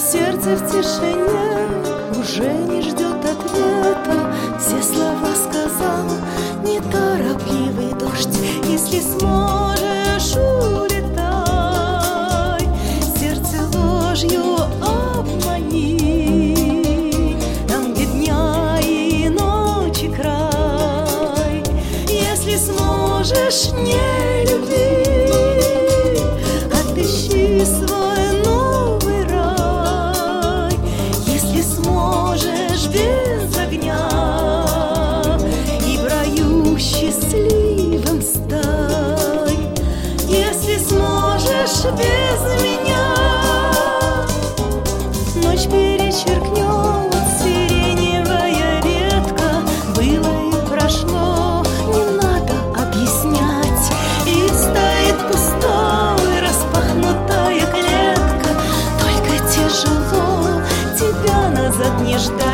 Сердце в тишине уже не ждет ответа. Все слова сказал неторопливый дождь. Если сможешь, улетай, сердце ложью обмани, там, где дня и ночи край. Если сможешь, не люби, отыщи свой новый рай. Если сможешь, без огня, и в раю счастливым стань. Если сможешь, без меня, ночь перечеркнет сиреневая ветка. Было и прошло, не надо объяснять. И стоит пустой распахнутая клетка. Только тяжело тебя назад не ждать.